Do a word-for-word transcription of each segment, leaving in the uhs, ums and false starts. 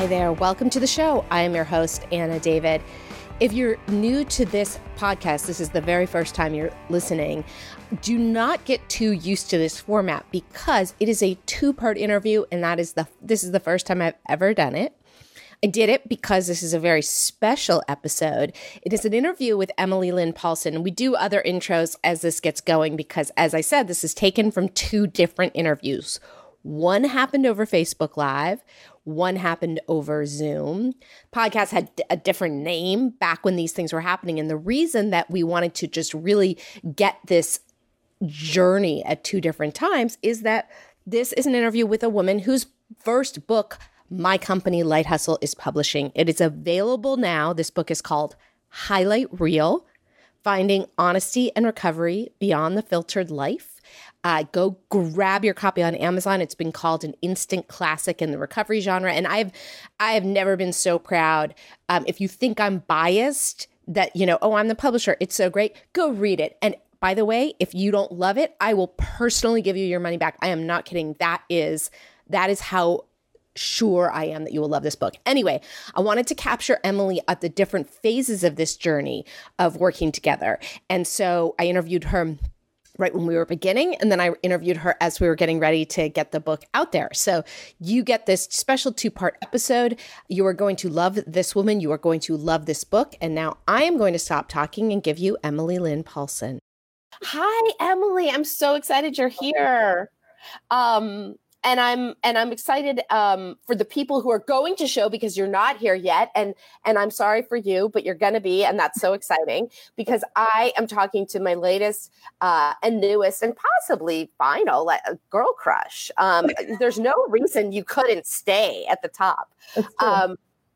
Hi there. Welcome to the show. I am your host, Anna David. If you're new to this podcast, this is the very first time you're listening, do not get too used to this format because it is a two-part interview, and that is the this is the first time I've ever done it. I did it because this is a very special episode. It is an interview with Emily Lynn Paulson. We do other intros as this gets going because, as I said, this is taken from two different interviews. One happened over Facebook Live. One happened over Zoom. Podcast had a different name back when these things were happening. And the reason that we wanted to just really get this journey at two different times is that this is an interview with a woman whose first book, My Company Light Hustle, is publishing. It is available now. This book is called Highlight Reel: Finding Honesty and Recovery Beyond the Filtered Life. Uh, go grab your copy on Amazon. It's been called an instant classic in the recovery genre. And I've I have never been so proud. Um, if you think I'm biased that, you know, oh, I'm the publisher, it's so great, go read it. And by the way, if you don't love it, I will personally give you your money back. I am not kidding. That is that is how sure I am that you will love this book. Anyway, I wanted to capture Emily at the different phases of this journey of working together. And so I interviewed her right when we were beginning, and then I interviewed her as we were getting ready to get the book out there. So you get this special two-part episode. You are going to love this woman. You are going to love this book. And now I am going to stop talking and give you Emily Lynn Paulson. Hi, Emily. I'm so excited you're here. Um, and I'm and I'm excited um, for the people who are going to show because you're not here yet. And and I'm sorry for you, but you're going to be. And that's so exciting because I am talking to my latest uh, and newest and possibly final like, girl crush. Um, there's no reason you couldn't stay at the top. Um,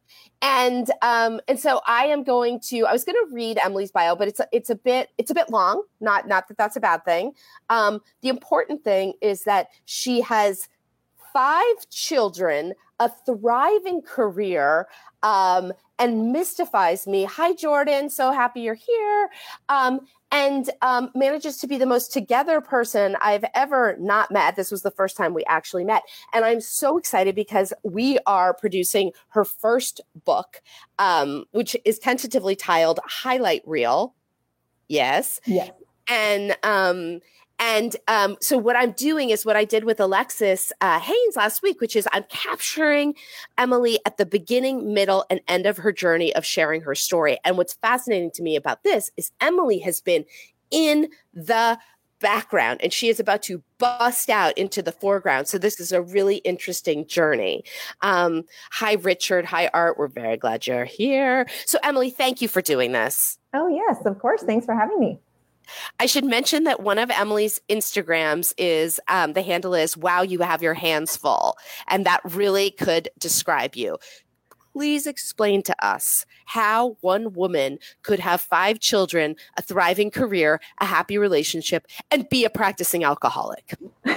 and um, and so I am going to I was going to read Emily's bio, but it's a, it's a bit it's a bit long. Not not that that's a bad thing. Um, the important thing is that she has five children, a thriving career, um, and mystifies me. Hi, Jordan. So happy you're here. Um, and um, manages to be the most together person I've ever not met. This was the first time we actually met. And I'm so excited because we are producing her first book, um, which is tentatively titled Highlight Reel. Yes. Yes. And um And um, so what I'm doing is what I did with Alexis uh, Haynes last week, which is I'm capturing Emily at the beginning, middle, and end of her journey of sharing her story. And what's fascinating to me about this is Emily has been in the background and she is about to bust out into the foreground. So this is a really interesting journey. Um, hi, Richard. Hi, Art. We're very glad you're here. So Emily, thank you for doing this. Oh, yes, of course. Thanks for having me. I should mention that one of Emily's Instagrams is, um, the handle is, wow, you have your hands full. And that really could describe you. Please explain to us how one woman could have five children, a thriving career, a happy relationship, and be a practicing alcoholic.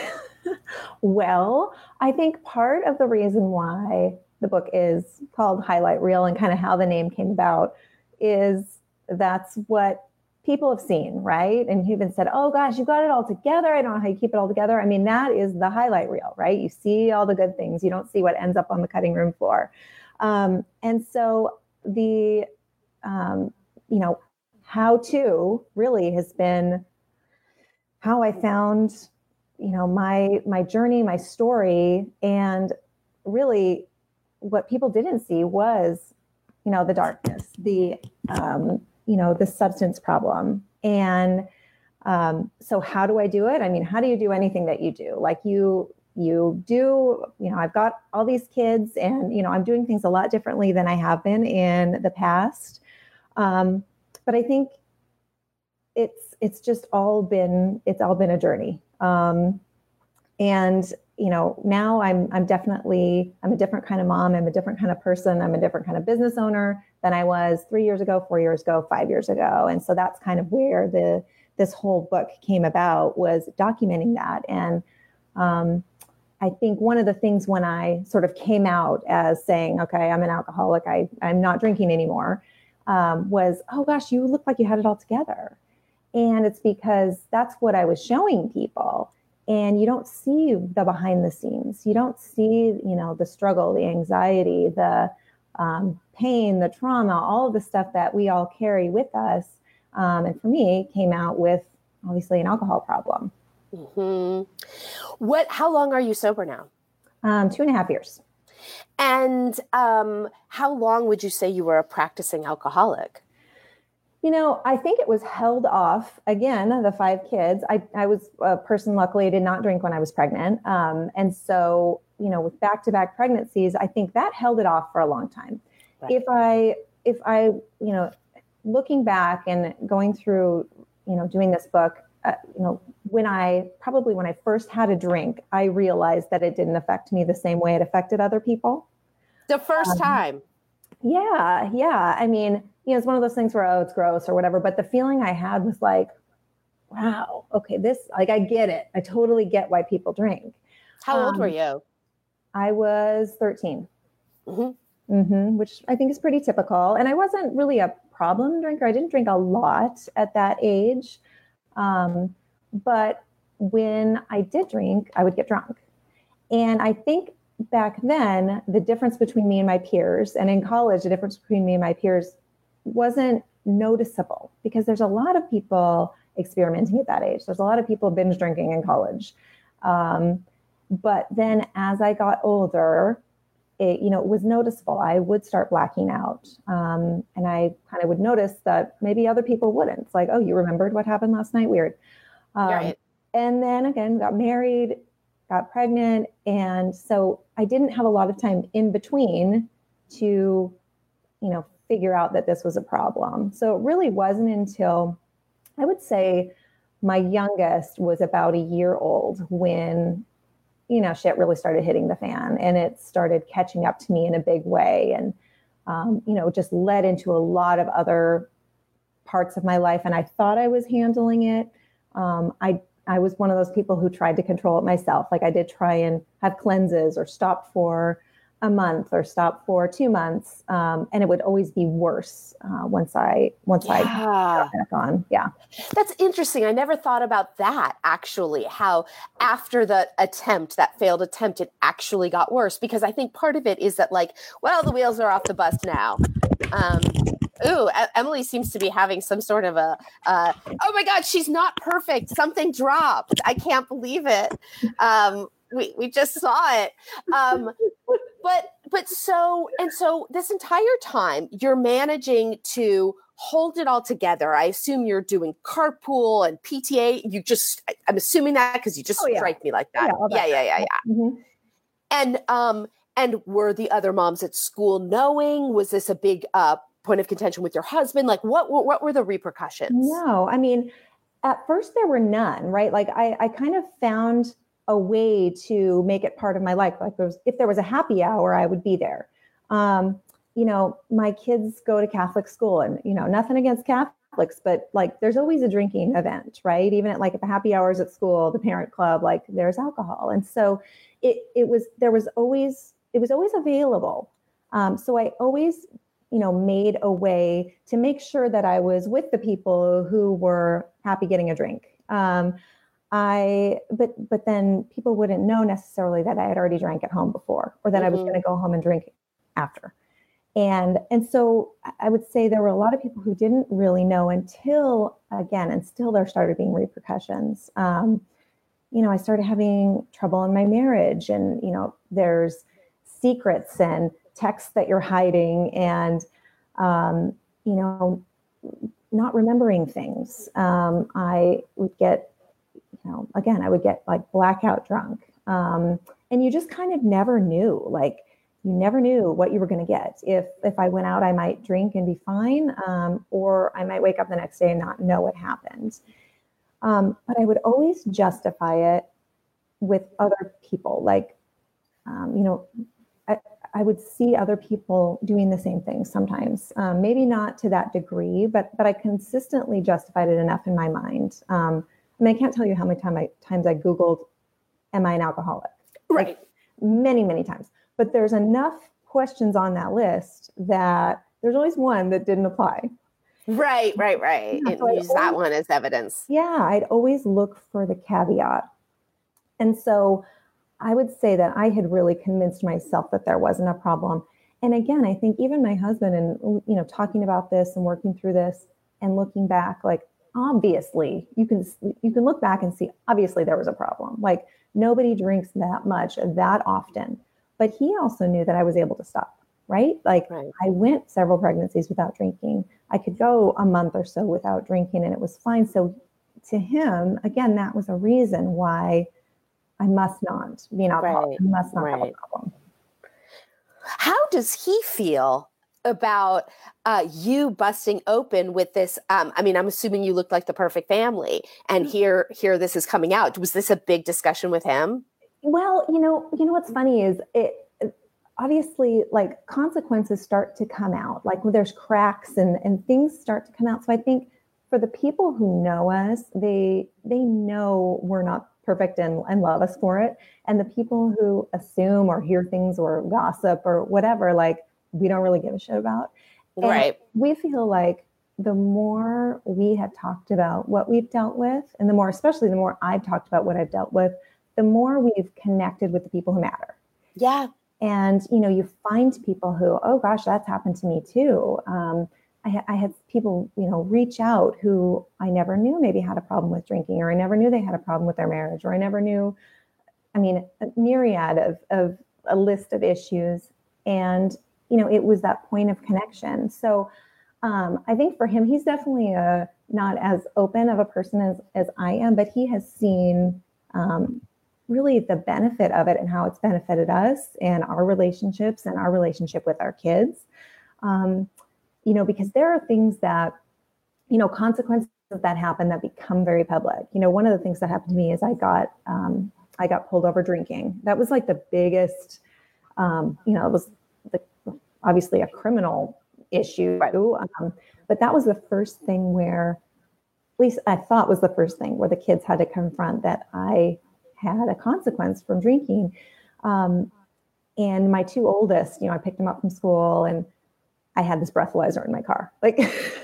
Well, I think part of the reason why the book is called Highlight Reel and kind of how the name came about is that's what people have seen, right? And you've even said, oh gosh, you got it all together. I don't know how you keep it all together. I mean, that is the highlight reel, right? You see all the good things. You don't see what ends up on the cutting room floor. Um, and so the, um, you know, how to really has been how I found, you know, my, my journey, my story. And really what people didn't see was, you know, the darkness, the, um, you know, the substance problem. And um, so how do I do it? I mean, how do you do anything that you do? Like you, you do, you know, I've got all these kids and, you know, I'm doing things a lot differently than I have been in the past. Um, but I think it's, it's just all been, it's all been a journey. Um, and, you know, now I'm, I'm definitely, I'm a different kind of mom. I'm a different kind of person. I'm a different kind of business owner than I was three years ago, four years ago, five years ago. And so that's kind of where the, this whole book came about, was documenting that. And um, I think one of the things when I sort of came out as saying, okay, I'm an alcoholic, I, I'm not drinking anymore, um, was, oh gosh, you look like you had it all together. And it's because that's what I was showing people. and you don't see the behind the scenes. You don't see, you know, the struggle, the anxiety, the um, pain, the trauma, all of the stuff that we all carry with us. Um, and for me, came out with obviously an alcohol problem. Mm-hmm. What? How long are you sober now? Um, two and a half years. And um, how long would you say you were a practicing alcoholic? You know, I think it was held off. Again, the five kids. I, I was a person, luckily, did not drink when I was pregnant. Um, and so, you know, with back-to-back pregnancies, I think that held it off for a long time. Right. If I, if I, you know, looking back and going through, you know, doing this book, uh, you know, when I, probably when I first had a drink, I realized that it didn't affect me the same way it affected other people. The first um, time. Yeah. Yeah. I mean, you know, it's one of those things where, oh, it's gross or whatever. But the feeling I had was like, wow, okay, this, like, I get it. I totally get why people drink. How old um, were you? I was thirteen, mm-hmm. Mm-hmm, which I think is pretty typical. And I wasn't really a problem drinker. I didn't drink a lot at that age. Um, but when I did drink, I would get drunk. And I think back then, the difference between me and my peers, and in college, the difference between me and my peers wasn't noticeable because there's a lot of people experimenting at that age. There's a lot of people binge drinking in college. Um, but then as I got older, it, you know, it was noticeable. I would start blacking out. Um, and I kind of would notice that maybe other people wouldn't. It's like, oh, you remembered what happened last night? Weird. Um, right. And then again, got married, got pregnant. And so I didn't have a lot of time in between to, you know, figure out that this was a problem. So it really wasn't until, I would say, my youngest was about a year old when, you know, shit really started hitting the fan, and it started catching up to me in a big way. And, um, you know, just led into a lot of other parts of my life. And I thought I was handling it. Um, I, I was one of those people who tried to control it myself. Like I did try and have cleanses or stop for a month or stop for two months. Um, and it would always be worse uh, once I, once yeah. I got back on. Yeah. That's interesting. I never thought about that actually, how after the attempt, that failed attempt, it actually got worse, because I think part of it is that like, well, the wheels are off the bus now. Um, Ooh, Emily seems to be having some sort of a, uh, oh my God, she's not perfect. Something dropped. I can't believe it. Um, we, we just saw it. Um, but, but so, and so this entire time you're managing to hold it all together. I assume you're doing carpool and P T A. You just, I'm assuming that because you just oh, yeah. strike me like that. Yeah, yeah, yeah, yeah, yeah. Mm-hmm. And, um, and were the other moms at school knowing? Was this a big, uh, point of contention with your husband? Like what, what, what were the repercussions? No, I mean, at first there were none, right? Like I, I kind of found a way to make it part of my life. Like there was, if there was a happy hour, I would be there. Um, you know, my kids go to Catholic school, and, you know, nothing against Catholics, but like, there's always a drinking event, right? Even at like at the happy hours at school, the parent club, like there's alcohol. And so it, it was, there was always, it was always available. Um, so I always, you know, made a way to make sure that I was with the people who were happy getting a drink. Um, I, but, but then people wouldn't know necessarily that I had already drank at home before, or that mm-hmm. I was going to go home and drink after. And, and so I would say there were a lot of people who didn't really know until, again, and still there started being repercussions. Um, you know, I started having trouble in my marriage, and, you know, there's secrets and texts that you're hiding, and, um, you know, not remembering things. Um, I would get, you know, again, I would get like blackout drunk. Um, and you just kind of never knew, like, you never knew what you were going to get. If, if I went out, I might drink and be fine. Um, or I might wake up the next day and not know what happened. Um, but I would always justify it with other people. Like, um, you know, I, I would see other people doing the same thing sometimes, um, maybe not to that degree, but but I consistently justified it enough in my mind. Um, I mean, I can't tell you how many time I, times I Googled, am I an alcoholic? Right. Like, many, many times. But there's enough questions on that list that there's always one that didn't apply. Right, right, right. Yeah, and so use always, that one as evidence. Yeah, I'd always look for the caveat. And so I would say that I had really convinced myself that there wasn't a problem. And again, I think even my husband and, you know, talking about this and working through this and looking back, like, obviously you can, you can look back and see, obviously there was a problem. Like, nobody drinks that much that often, but he also knew that I was able to stop, right? Like right. I went several pregnancies without drinking. I could go a month or so without drinking and it was fine. So to him, again, that was a reason why I must not be an alcoholic. Right. I must not right. have a problem. How does he feel about uh, you busting open with this? Um, I mean, I'm assuming you looked like the perfect family, and here, here, this is coming out. Was this a big discussion with him? Well, you know, you know what's funny is it. Obviously, like, consequences start to come out. Like, there's cracks and and things start to come out. So I think for the people who know us, they they know we're not perfect and, and love us for it. And the people who assume or hear things or gossip or whatever, like, we don't really give a shit about. And right. we feel like the more we have talked about what we've dealt with, and the more, especially the more I've talked about what I've dealt with, the more we've connected with the people who matter. Yeah. And, you know, you find people who, oh gosh, that's happened to me too. Um, I, ha- I had people, you know, reach out who I never knew maybe had a problem with drinking, or I never knew they had a problem with their marriage, or I never knew, I mean, a myriad of, of a list of issues. And, you know, it was that point of connection. So um, I think for him, he's definitely a, not as open of a person as, as I am, but he has seen um, really the benefit of it and how it's benefited us and our relationships and our relationship with our kids. Um, you know, because there are things that, you know, consequences that happen that become very public. You know, one of the things that happened to me is I got, um, I got pulled over drinking. That was like the biggest, um, you know, it was the, obviously a criminal issue, right. um, but that was the first thing where, at least I thought was the first thing where the kids had to confront that I had a consequence from drinking. Um, and my two oldest, you know, I picked them up from school and I had this breathalyzer in my car. Like,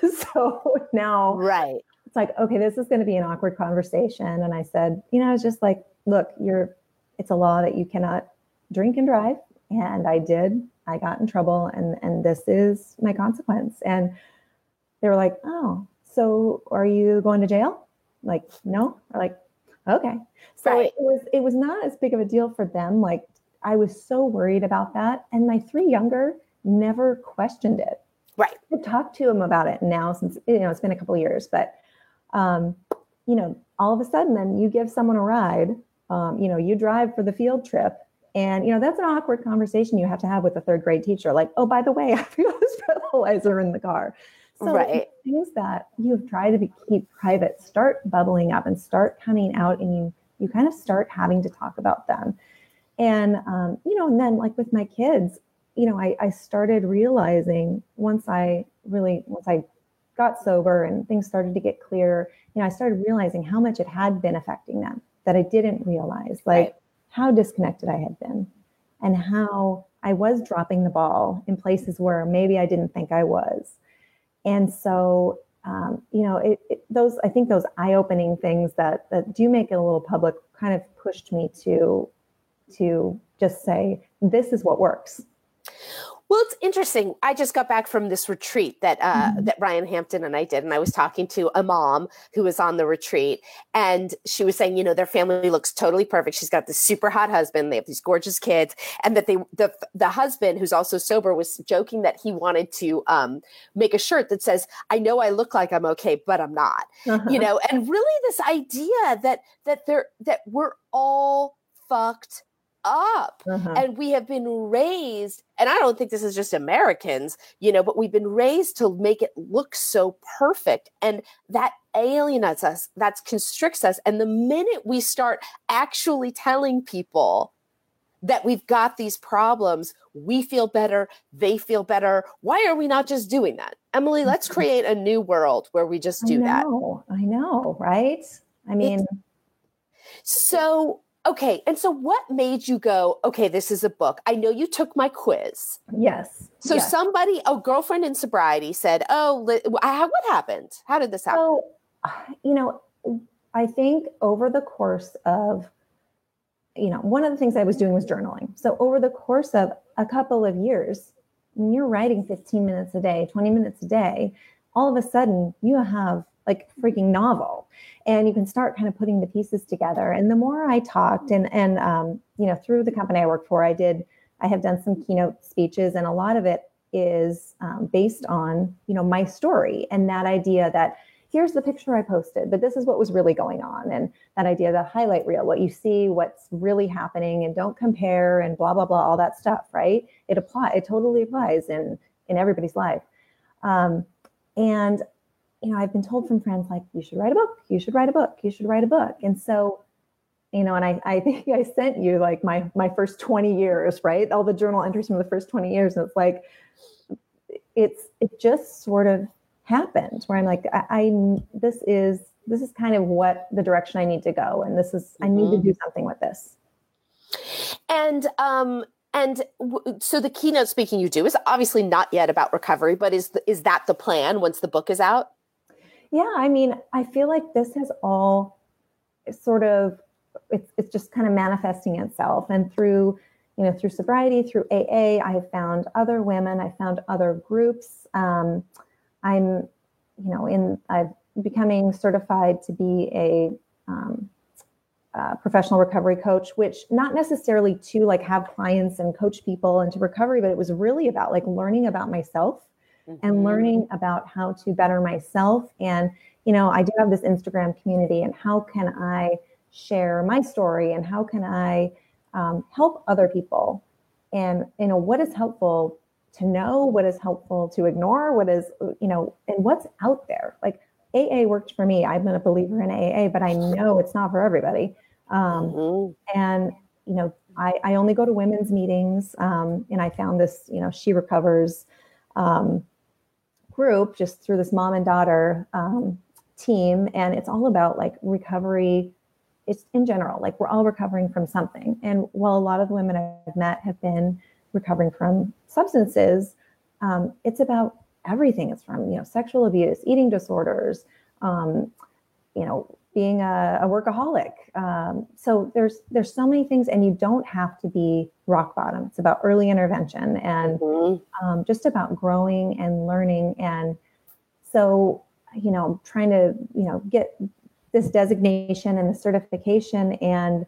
so now right. it's like, okay, this is going to be an awkward conversation. And I said, you know, I was just like, look, you're, it's a law that you cannot drink and drive. And I did, I got in trouble and, and this is my consequence. And they were like, oh, so are you going to jail? Like, no. Or like, okay. So right. it was, it was not as big of a deal for them. Like, I was so worried about that. And my three younger never questioned it. Right. I've talked to him about it now since, you know, it's been a couple of years, but, um, you know, all of a sudden then you give someone a ride, um, you know, you drive for the field trip and, you know, that's an awkward conversation you have to have with a third grade teacher. Like, oh, by the way, I forgot this fertilizer in the car. So right. things that you've tried to be, keep private start bubbling up and start coming out, and you, you kind of start having to talk about them. And, um, you know, and then like with my kids, you know, I, I started realizing once I really, once I got sober and things started to get clear, you know, I started realizing how much it had been affecting them that I didn't realize, like right. how disconnected I had been and how I was dropping the ball in places where maybe I didn't think I was. And so, um, you know, it, it, those, I think those eye-opening things that, that do make it a little public kind of pushed me to, to just say, this is what works. Well, it's interesting. I just got back from this retreat that uh, mm-hmm. that Ryan Hampton and I did, and I was talking to a mom who was on the retreat, and she was saying, you know, their family looks totally perfect. She's got this super hot husband. They have these gorgeous kids, and that they the the husband, who's also sober, was joking that he wanted to um, make a shirt that says, "I know I look like I'm okay, but I'm not." Uh-huh. You know, and really this idea that that they're that we're all fucked up. Uh-huh. And we have been raised, and I don't think this is just Americans, you know, but we've been raised to make it look so perfect. And that alienates us, that constricts us. And the minute we start actually telling people that we've got these problems, we feel better, they feel better. Why are we not just doing that? Emily, let's create a new world where we just do I know, that. I know, right? I mean, it, so Okay. And so what made you go, okay, this is a book? I know you took my quiz. Yes. So yes. somebody, a girlfriend in sobriety said, oh, what happened? How did this happen? So, you know, I think over the course of you know, one of the things I was doing was journaling. So over the course of a couple of years, when you're writing fifteen minutes a day, twenty minutes a day, all of a sudden you have like a freaking novel, and you can start kind of putting the pieces together. And the more I talked and, and, um, you know, through the company I work for, I did, I have done some keynote speeches, and a lot of it is um, based on, you know, my story and that idea that here's the picture I posted, but this is what was really going on. And that idea, the highlight reel, what you see, what's really happening, and don't compare and blah, blah, blah, all that stuff, right? It apply, it totally applies in, in everybody's life. Um, and, you know, I've been told from friends, like, you should write a book, you should write a book, you should write a book. And so, you know, and I, I think I sent you like my, my first twenty years, right? All the journal entries from the first twenty years. And it's like, it's, it just sort of happened where I'm like, I, I, this is, this is kind of what the direction I need to go. And this is, mm-hmm. I need to do something with this. And, um, and w- so the keynote speaking you do is obviously not yet about recovery, but is, the, is that the plan once the book is out? Yeah. I mean, I feel like this has all sort of, it's, it's just kind of manifesting itself. And through, you know, through sobriety, through A A, I have found other women, I found other groups. Um, I'm, you know, in, I'm becoming certified to be a, um, uh, professional recovery coach, which not necessarily to like have clients and coach people into recovery, but it was really about like learning about myself mm-hmm. and learning about how to better myself. And, you know, I do have this Instagram community, and how can I share my story, and how can I um, help other people? And, you know, what is helpful to know, what is helpful to ignore, what is, you know, and what's out there. Like A A worked for me. I've been a believer in A A, but I know it's not for everybody. Um, mm-hmm. And, you know, I, I only go to women's meetings. Um, and I found this, you know, She Recovers um, group just through this mom and daughter um, team. And it's all about like recovery. It's in general, like we're all recovering from something. And while a lot of the women I've met have been recovering from substances, um, it's about everything. It's from, you know, sexual abuse, eating disorders, um, you know, being a, a workaholic. Um, so there's there's so many things, and you don't have to be rock bottom. It's about early intervention and mm-hmm. um, just about growing and learning. And so, you know, trying to, you know, get this designation and the certification. And,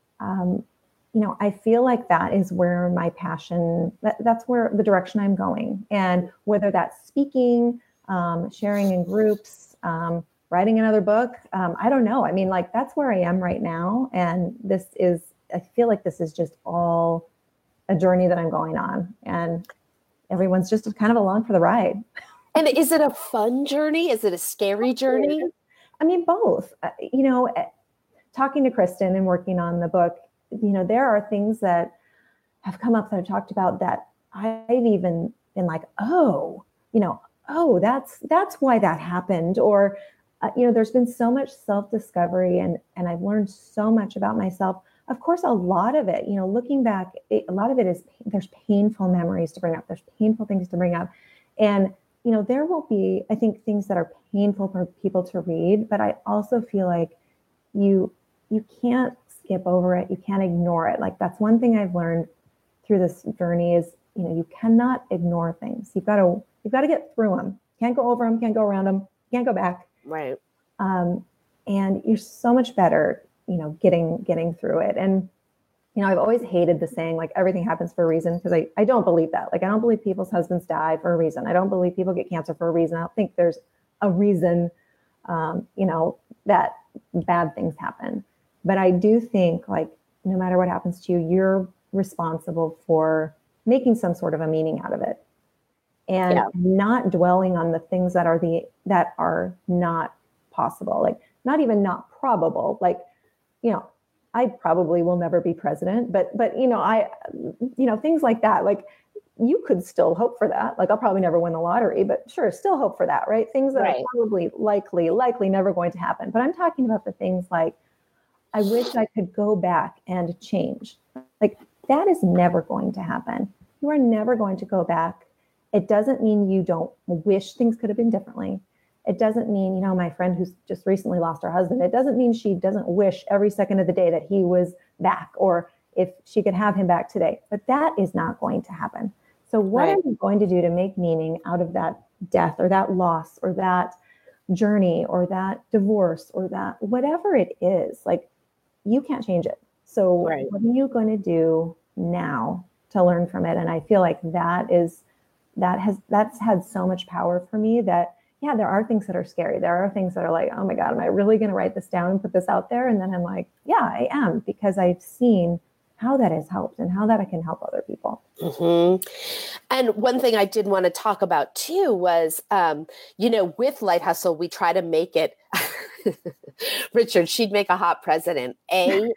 um, you know, I feel like that is where my passion, that, that's where the direction I'm going. And whether that's speaking, um, sharing in groups, um, writing another book, um, I don't know. I mean, like, that's where I am right now. And this is, I feel like this is just all a journey that I'm going on. And everyone's just kind of along for the ride. And is it a fun journey? Is it a scary journey? I mean, both. Uh, you know, talking to Kristen and working on the book, you know, there are things that have come up that I've talked about that I've even been like, oh, you know, oh, that's that's why that happened. Or, uh, you know, there's been so much self-discovery, and and I've learned so much about myself. Of course, a lot of it, you know, looking back, it, a lot of it is, there's painful memories to bring up. There's painful things to bring up. And you know, there will be, I think, things that are painful for people to read, but I also feel like you you can't skip over it. You can't ignore it. Like, that's one thing I've learned through this journey is, you know, you cannot ignore things. You've got to you've got to get through them. Can't go over them. Can't go around them. Can't go back. Right. Um, and you're so much better, you know, getting getting through it. And you know, I've always hated the saying, like, everything happens for a reason, because I, I don't believe that. Like, I don't believe people's husbands die for a reason. I don't believe people get cancer for a reason. I don't think there's a reason, um, you know, that bad things happen. But I do think, like, no matter what happens to you, you're responsible for making some sort of a meaning out of it. And yeah. not dwelling on the things that are the that are not possible, like not even not probable, like, you know, I probably will never be president, but, but, you know, I, you know, things like that, like you could still hope for that. Like, I'll probably never win the lottery, but sure, still hope for that, right? Things that right. are probably likely, likely never going to happen. But I'm talking about the things like, I wish I could go back and change. Like, that is never going to happen. You are never going to go back. It doesn't mean you don't wish things could have been differently. It doesn't mean, you know, my friend who's just recently lost her husband, it doesn't mean she doesn't wish every second of the day that he was back, or if she could have him back today. But that is not going to happen. So what Right. are you going to do to make meaning out of that death or that loss or that journey or that divorce or that whatever it is? Like, you can't change it. So Right. what are you going to do now to learn from it? And I feel like that is, that has, that's had so much power for me that, yeah, there are things that are scary. There are things that are like, oh my God, am I really going to write this down and put this out there? And then I'm like, yeah, I am, because I've seen how that has helped and how that I can help other people. Mm-hmm. And one thing I did want to talk about too was, um, you know, with Light Hustle, we try to make it, Richard, she'd make a hot president. Amen.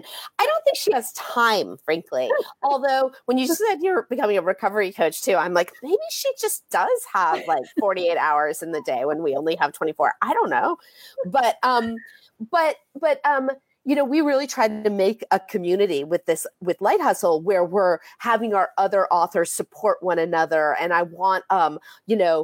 I don't think she has time, frankly. Although when you said you're becoming a recovery coach too, I'm like, maybe she just does have like forty-eight hours in the day when we only have twenty-four. I don't know. But, um, but, but, um, you know, we really tried to make a community with this, with Light Hustle, where we're having our other authors support one another. And I want, um, you know,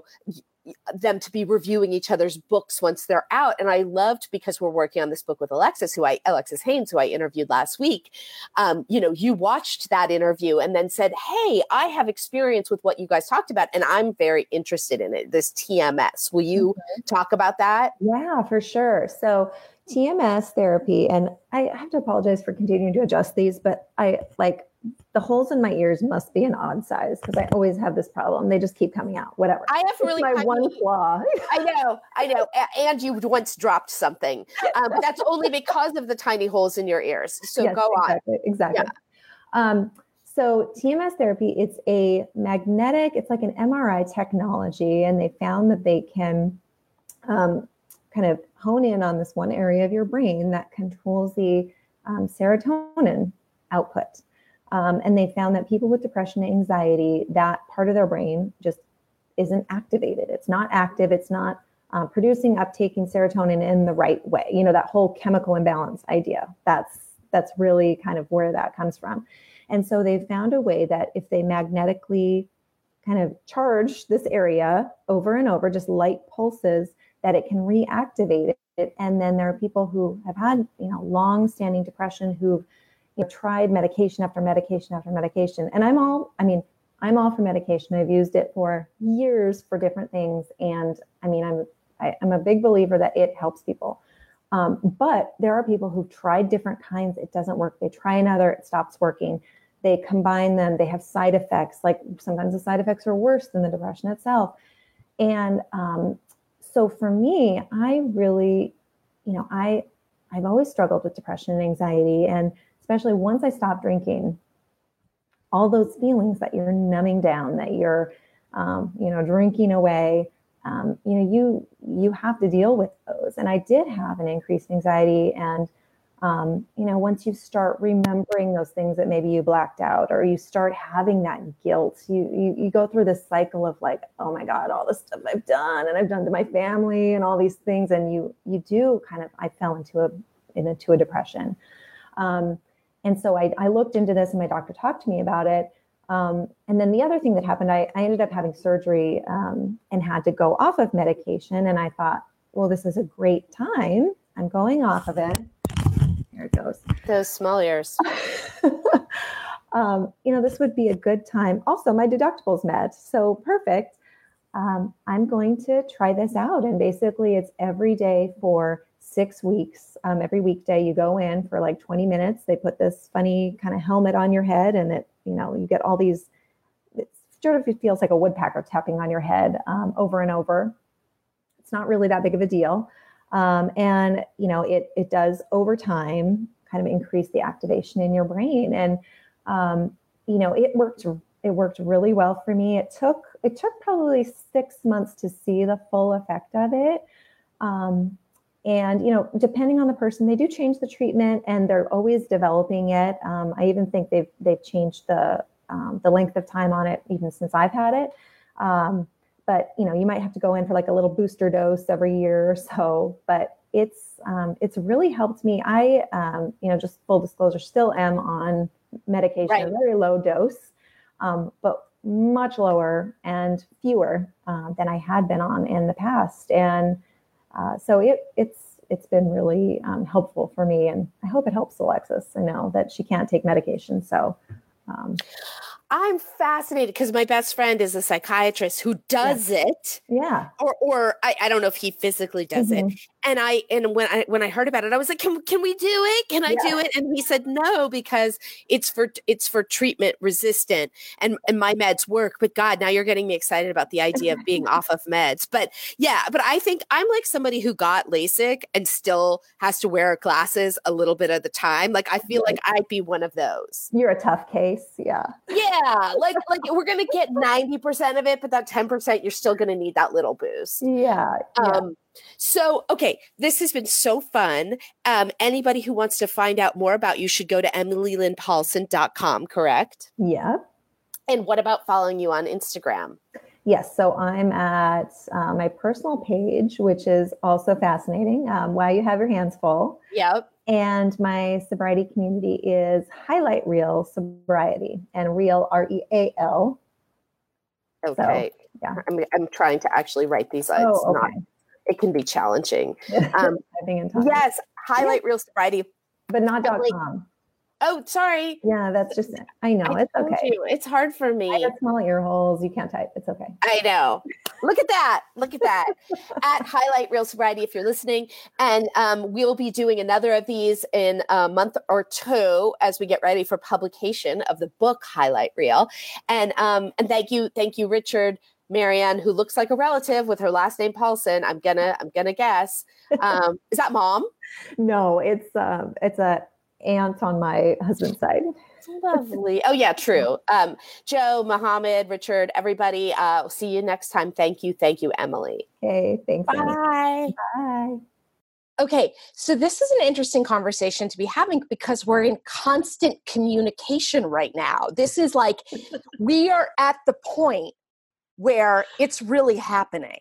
them to be reviewing each other's books once they're out. And I loved, because we're working on this book with Alexis, who I, Alexis Haynes, who I interviewed last week. Um, you know, you watched that interview and then said, hey, I have experience with what you guys talked about, and I'm very interested in it, this T M S. Will you mm-hmm. talk about that? Yeah, for sure. So T M S therapy, and I have to apologize for continuing to adjust these, but I like the holes in my ears must be an odd size, because I always have this problem. They just keep coming out, whatever. I have it's really my tiny, one flaw. I know, I know. And you once dropped something. Um, but that's only because of the tiny holes in your ears. So yes, go exactly, on. Exactly. Yeah. Um, so T M S therapy, it's a magnetic, it's like an M R I technology, and they found that they can um, kind of hone in on this one area of your brain that controls the um, serotonin output. Um, and they found that people with depression and anxiety, that part of their brain just isn't activated. It's not active. It's not uh, producing, uptaking serotonin in the right way. You know, that whole chemical imbalance idea. That's that's really kind of where that comes from. And so they found a way that if they magnetically kind of charge this area over and over, just light pulses, that it can reactivate it. And then there are people who have had, you know, long-standing depression who've you know, tried medication after medication after medication. And I'm all, I mean, I'm all for medication. I've used it for years for different things. And I mean, I'm, I, I'm a big believer that it helps people. Um, but there are people who've tried different kinds. It doesn't work. They try another, it stops working. They combine them. They have side effects. Like sometimes the side effects are worse than the depression itself. And um, so for me, I really, you know, I, I've always struggled with depression and anxiety, and especially once I stopped drinking, all those feelings that you're numbing down, that you're, um, you know, drinking away, um, you know, you you have to deal with those. And I did have an increased anxiety, and um, you know, once you start remembering those things that maybe you blacked out, or you start having that guilt, you you you go through this cycle of like, oh my God, all this stuff I've done and I've done to my family and all these things, and you you do kind of, I fell into a into a depression. Um, And so I, I looked into this, and my doctor talked to me about it. Um, and then the other thing that happened, I, I ended up having surgery um, and had to go off of medication. And I thought, well, this is a great time. I'm going off of it. There it goes. Those small ears. um, you know, this would be a good time. Also, my deductibles met. So perfect. Um, I'm going to try this out. And basically it's every day for six weeks. Um, every weekday you go in for like twenty minutes. They put this funny kind of helmet on your head, and it, you know, you get all these, it sort of, it feels like a woodpecker tapping on your head um, over and over. It's not really that big of a deal. Um, and, you know, it, it does over time kind of increase the activation in your brain. And, um, you know, it worked, it worked really well for me. It took, it took probably six months to see the full effect of it. Um, And, you know, depending on the person, they do change the treatment, and they're always developing it. Um, I even think they've they've changed the um, the length of time on it even since I've had it. Um, but, you know, you might have to go in for like a little booster dose every year or so. But it's um, it's really helped me. I, um, you know, just full disclosure, still am on medication, right. a very low dose. Um, but much lower and fewer uh, than I had been on in the past. And uh, so it, it's it's been really um, helpful for me. And I hope it helps Alexis. I know that she can't take medication. So um, I'm fascinated because my best friend is a psychiatrist who does yeah. it. Yeah. Or, or I, I don't know if he physically does mm-hmm. it. And I, and when I, when I heard about it, I was like, can, can we do it? Can I yeah. do it? And he said, no, because it's for, it's for treatment resistant and, and my meds work. But God, now you're getting me excited about the idea of being off of meds. But yeah, but I think I'm like somebody who got LASIK and still has to wear glasses a little bit of the time. Like, I feel like I'd be one of those. You're a tough case. Yeah. Yeah. Like, like we're going to get ninety percent of it, but that ten percent, you're still going to need that little boost. Yeah. yeah. Um, so, okay, this has been so fun. Um, anybody who wants to find out more about you should go to emily lynn paulson dot com, correct? Yeah. And what about following you on Instagram? Yes. So I'm at uh, my personal page, which is also fascinating. Um, While You Have Your Hands Full. Yep. And my sobriety community is Highlight Reel Sobriety, and Real, R E A L. Okay. So, yeah. I'm, I'm trying to actually write these. It's oh, okay. not, it can be challenging. Um, yes. Highlight yeah. Real Sobriety. But not dot like, com. Oh, sorry. Yeah, that's just, I know, I it's okay. You, it's hard for me. I got small ear holes. You can't type. It's okay. I know. Look at that. Look at that. At Highlight Real Sobriety, if you're listening. And um, we'll be doing another of these in a month or two as we get ready for publication of the book Highlight Reel. And um, and thank you, thank you, Richard, Marianne, who looks like a relative with her last name Paulson. I'm gonna, I'm gonna guess. Um, is that mom? No, it's um, it's a aunt on my husband's side. Lovely. Oh yeah, true. Um, Joe, Mohammed, Richard, everybody. Uh, we'll see you next time. Thank you, thank you, Emily. Okay, thanks. Bye. Emily. Bye. Okay, so this is an interesting conversation to be having because we're in constant communication right now. This is like we are at the point where it's really happening.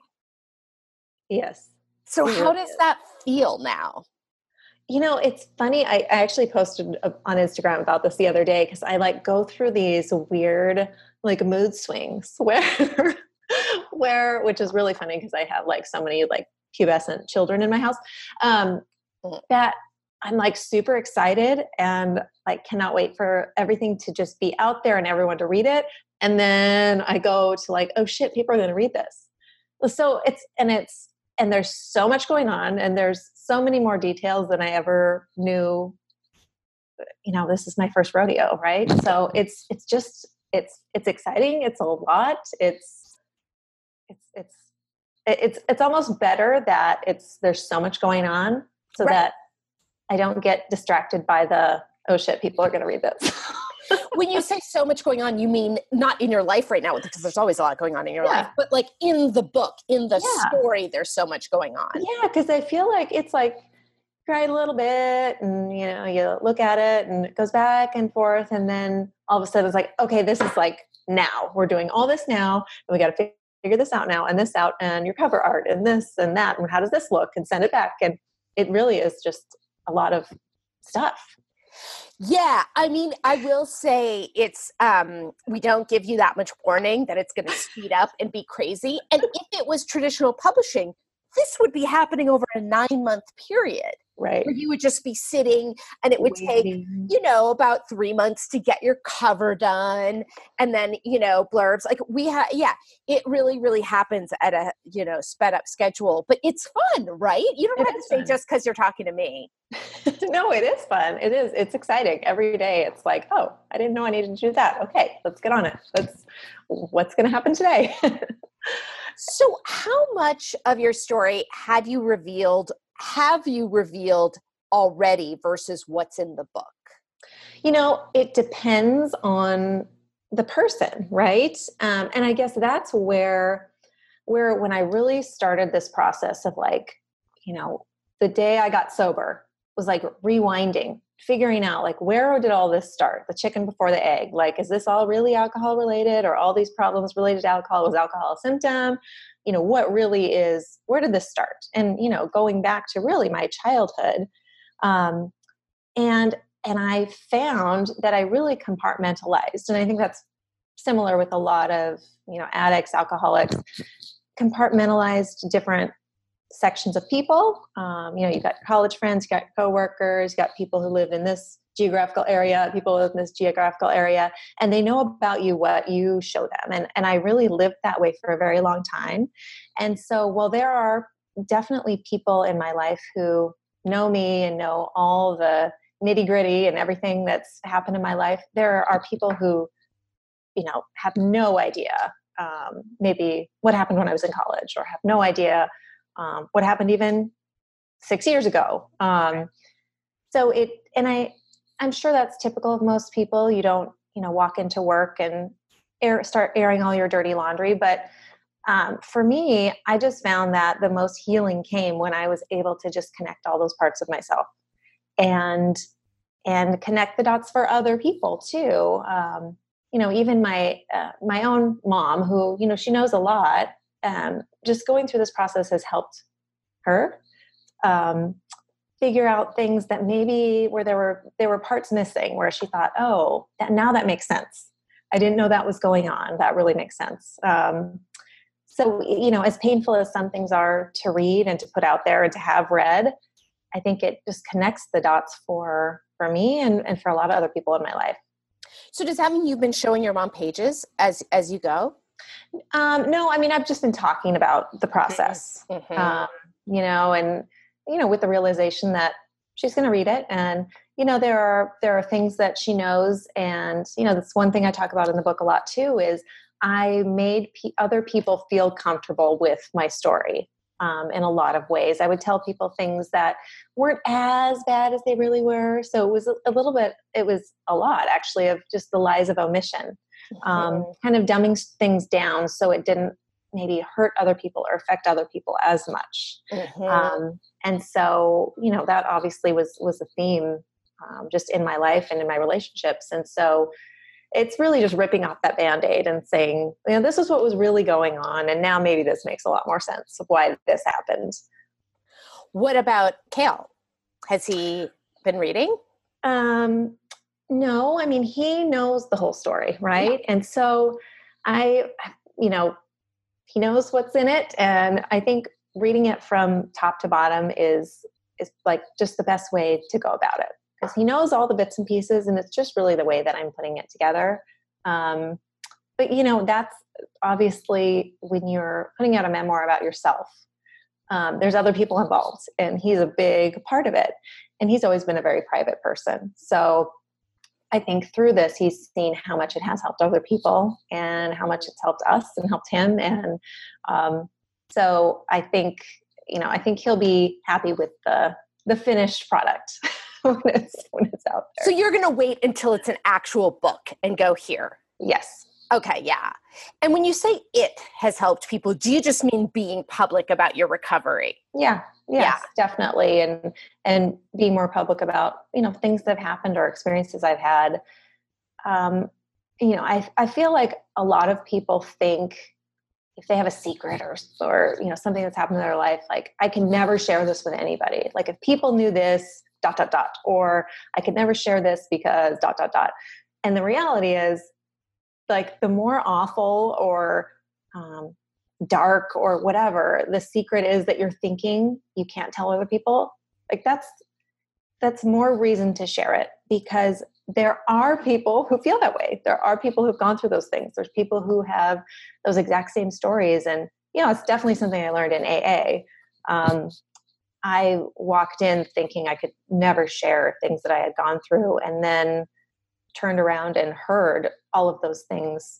Yes. So how does that feel now? You know, it's funny. I, I actually posted on Instagram about this the other day because I like go through these weird like mood swings where, where, which is really funny because I have like so many like pubescent children in my house um, that I'm like super excited and like cannot wait for everything to just be out there and everyone to read it. And then I go to like, oh shit, people are going to read this. So it's, and it's, and there's so much going on and there's so many more details than I ever knew. You know, this is my first rodeo, right? So it's, it's just, it's, it's exciting. It's a lot. It's, it's, it's, it's, it's almost better that it's, there's so much going on so right. that I don't get distracted by the, oh shit, people are going to read this. When you say so much going on, you mean not in your life right now, because there's always a lot going on in your yeah. life, but like in the book, in the yeah. story, there's so much going on. Yeah, because I feel like it's like you write a little bit and, you know, you look at it and it goes back and forth. And then all of a sudden it's like, okay, this is like now. We're doing all this now. And we got to figure this out now and this out and your cover art and this and that. And how does this look? And send it back. And it really is just a lot of stuff. Yeah, I mean, I will say it's, um, we don't give you that much warning that it's going to speed up and be crazy. And if it was traditional publishing, this would be happening over a nine month period. Right. Where you would just be sitting and it would Waiting. take, you know, about three months to get your cover done. And then, you know, blurbs like we have, yeah, it really, really happens at a, you know, sped up schedule, but it's fun, right? You don't It have to is say fun. just because you're talking to me. No, it is fun. It is. It's exciting. Every day it's like, oh, I didn't know I needed to do that. Okay, let's get on it. Let's, what's going to happen today? So how much of your story had you revealed, have you revealed already versus what's in the book? You know, it depends on the person, right? Um, and I guess that's where, where when I really started this process of like, you know, the day I got sober was like rewinding, figuring out like, where did all this start? The chicken before the egg. Like, is this all really alcohol related or all these problems related to alcohol? Was alcohol a symptom? You know, what really is, where did this start? And, you know, going back to really my childhood. Um, and, and I found that I really compartmentalized. And I think that's similar with a lot of, you know, addicts, alcoholics, compartmentalized different sections of people. Um, you know, you've got college friends, you got coworkers, you got people who live in this geographical area, people who live in this geographical area, and they know about you what you show them. And, and I really lived that way for a very long time. And so while there are definitely people in my life who know me and know all the nitty gritty and everything that's happened in my life, there are people who, you know, have no idea um, maybe what happened when I was in college, or have no idea um, what happened even six years ago. Um, so it, and I, I'm sure that's typical of most people. You don't, you know, walk into work and air, start airing all your dirty laundry. But um, for me, I just found that the most healing came when I was able to just connect all those parts of myself and, and connect the dots for other people too. Um, you know, even my, uh, my own mom, who, you know, she knows a lot, um, just going through this process has helped her, um, figure out things that maybe where there were, there were parts missing, where she thought, oh, that, now that makes sense. I didn't know that was going on. That really makes sense. Um, so, you know, as painful as some things are to read and to put out there and to have read, I think it just connects the dots for, for me and, and for a lot of other people in my life. So does that mean you've been showing your mom pages as, as you go? Um, no, I mean, I've just been talking about the process, mm-hmm. um, you know, and, you know, with the realization that she's going to read it. And, you know, there are, there are things that she knows. And, you know, that's one thing I talk about in the book a lot too, is I made pe- other people feel comfortable with my story. Um, in a lot of ways, I would tell people things that weren't as bad as they really were. So it was a, a little bit, it was a lot actually of just the lies of omission, um, mm-hmm. kind of dumbing things down so it didn't maybe hurt other people or affect other people as much. Mm-hmm. Um, and so, you know, that obviously was, was a theme um, just in my life and in my relationships. And so it's really just ripping off that Band-Aid and saying, you know, this is what was really going on. And now maybe this makes a lot more sense of why this happened. What about Cale? Has he been reading? Um, no, I mean, he knows the whole story, right? Yeah. And so I, you know, he knows what's in it. And I think reading it from top to bottom is, is like just the best way to go about it. Because he knows all the bits and pieces, and it's just really the way that I'm putting it together. Um, but, you know, that's obviously when you're putting out a memoir about yourself, um, there's other people involved, and he's a big part of it. And he's always been a very private person. So I think through this, he's seen how much it has helped other people and how much it's helped us and helped him. And um, so I think, you know, I think he'll be happy with the the finished product. when it's when it's out there. So you're going to wait until it's an actual book and go here? Yes. Okay, yeah. And when you say it has helped people, do you just mean being public about your recovery? Yeah. Yes, yeah. Definitely. And and being more public about, you know, things that have happened or experiences I've had. Um, you know, I I feel like a lot of people think if they have a secret or, or, you know, something that's happened in their life, like, I can never share this with anybody. Like, if people knew this, dot, dot, dot, or I could never share this because dot, dot, dot. And the reality is, like, the more awful or um, dark or whatever the secret is that you're thinking you can't tell other people, like, that's, that's more reason to share it, because there are people who feel that way. There are people who've gone through those things. There's people who have those exact same stories. And, you know, it's definitely something I learned in A A. Um, I walked in thinking I could never share things that I had gone through, and then turned around and heard all of those things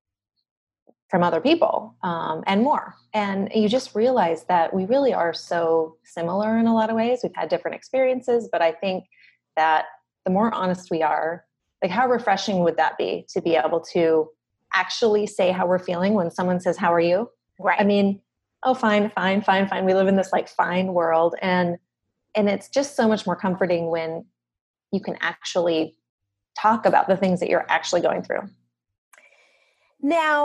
from other people, um, and more. And you just realize that we really are so similar in a lot of ways. We've had different experiences, but I think that the more honest we are, like, how refreshing would that be to be able to actually say how we're feeling when someone says, how are you? Right. I mean, oh, fine, fine, fine, fine. We live in this like fine world. And, and it's just so much more comforting when you can actually talk about the things that you're actually going through. Now,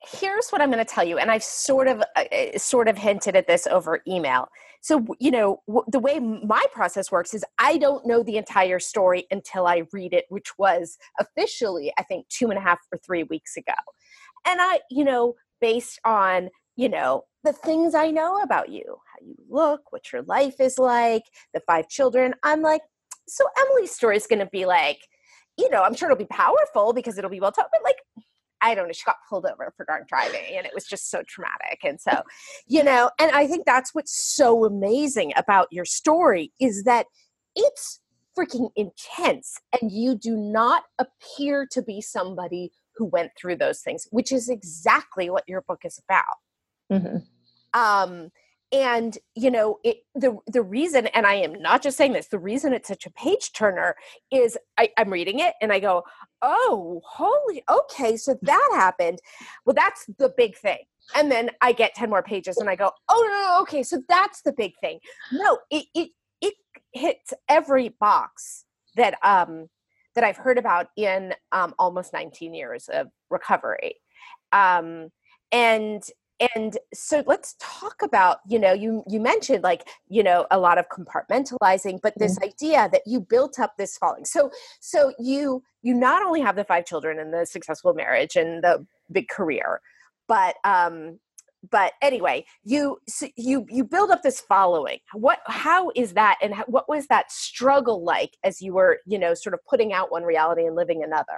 here's what I'm going to tell you. And I've sort of, uh, sort of hinted at this over email. So, you know, w- the way my process works is I don't know the entire story until I read it, which was officially, I think, two and a half or three weeks ago. And I, you know, based on, you know, the things I know about you, how you look, what your life is like, the five children, I'm like, so Emily's story is going to be like, you know, I'm sure it'll be powerful because it'll be well told, but like, I don't know, she got pulled over for drunk driving and it was just so traumatic. And so, you know, and I think that's what's so amazing about your story is that it's freaking intense and you do not appear to be somebody who went through those things, which is exactly what your book is about. Mm-hmm. Um, and, you know, it, the the reason, and I am not just saying this, the reason it's such a page turner is I, I'm reading it and I go, oh, holy, okay, so that happened. Well, that's the big thing. And then I get ten more pages and I go, oh, no, no, okay, so that's the big thing. No, it it it hits every box that um that I've heard about in um, almost nineteen years of recovery. Um, and And so let's talk about, you know, you, you mentioned like, you know, a lot of compartmentalizing, but this mm-hmm. idea that you built up this following. So, so you, you not only have the five children and the successful marriage and the big career, but, um, but anyway, you, so you, you build up this following. What, how is that? And how, what was that struggle like as you were, you know, sort of putting out one reality and living another?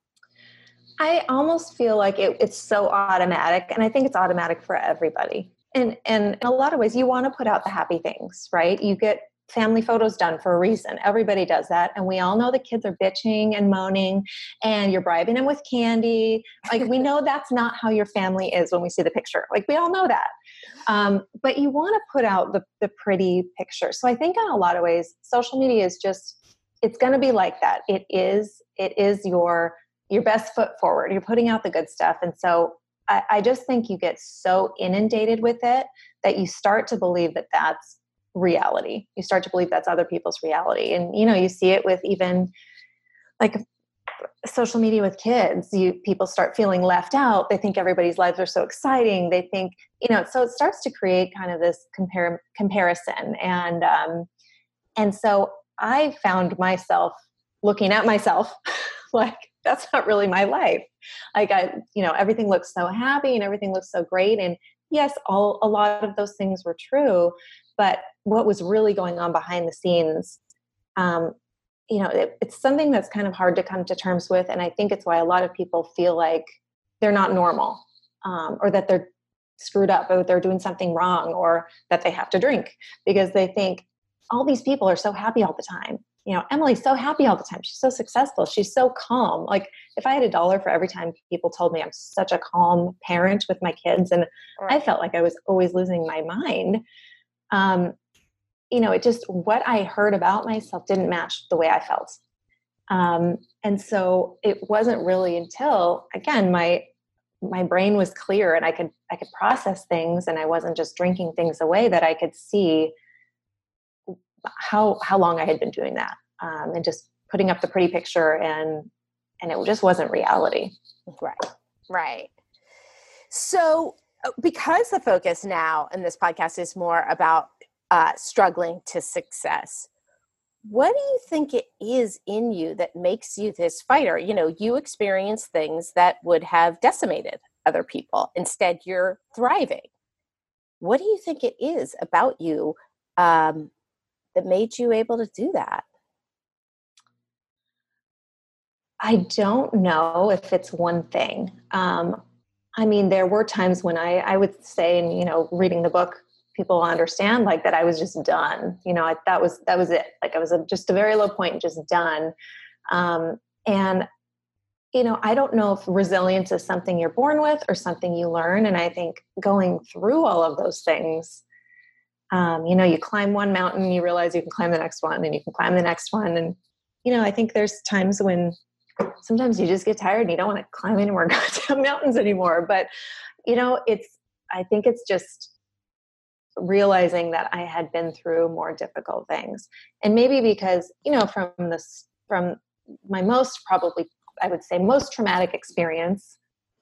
I almost feel like it, it's so automatic, and I think it's automatic for everybody. And, and in a lot of ways, you want to put out the happy things, right? You get family photos done for a reason. Everybody does that. And we all know the kids are bitching and moaning, and you're bribing them with candy. Like, we know that's not how your family is when we see the picture. Like, we all know that. Um, but you want to put out the, the pretty picture. So I think in a lot of ways, social media is just, it's going to be like that. It is, it is your your best foot forward. You're putting out the good stuff. And so I, I just think you get so inundated with it that you start to believe that that's reality. You start to believe that's other people's reality. And, you know, you see it with even like social media with kids. You people start feeling left out. They think everybody's lives are so exciting. They think, you know, so it starts to create kind of this compare, comparison. And, um, and so I found myself looking at myself like, that's not really my life. Like I, you know, everything looks so happy and everything looks so great. And yes, all, a lot of those things were true, but what was really going on behind the scenes, um, you know, it, it's something that's kind of hard to come to terms with. And I think it's why a lot of people feel like they're not normal, um, or that they're screwed up, or they're doing something wrong, or that they have to drink, because they think all these people are so happy all the time. You know, Emily's so happy all the time. She's so successful. She's so calm. Like, if I had a dollar for every time people told me I'm such a calm parent with my kids, and right. I felt like I was always losing my mind. Um, you know, it just, what I heard about myself didn't match the way I felt. Um, and so it wasn't really until, again, my, my brain was clear and I could, I could process things, and I wasn't just drinking things away, that I could see how, how long I had been doing that. Um, and just putting up the pretty picture, and, and it just wasn't reality. Right. Right. So because the focus now in this podcast is more about uh, struggling to success, what do you think it is in you that makes you this fighter? You know, you experience things that would have decimated other people. Instead, you're thriving. What do you think it is about you um, that made you able to do that? I don't know if it's one thing. Um, I mean, there were times when I, I would say, and, you know, reading the book, people understand like that I was just done. You know, I, that was, that was it. Like, I was a, just a very low point, just done. Um, and, you know, I don't know if resilience is something you're born with or something you learn. And I think going through all of those things, um, you know, you climb one mountain, you realize you can climb the next one, and you can climb the next one. And, you know, I think there's times when sometimes you just get tired and you don't want to climb any more goddamn mountains anymore. But, you know, it's, I think it's just realizing that I had been through more difficult things. And maybe because, you know, from this, from my most probably, I would say most traumatic experience,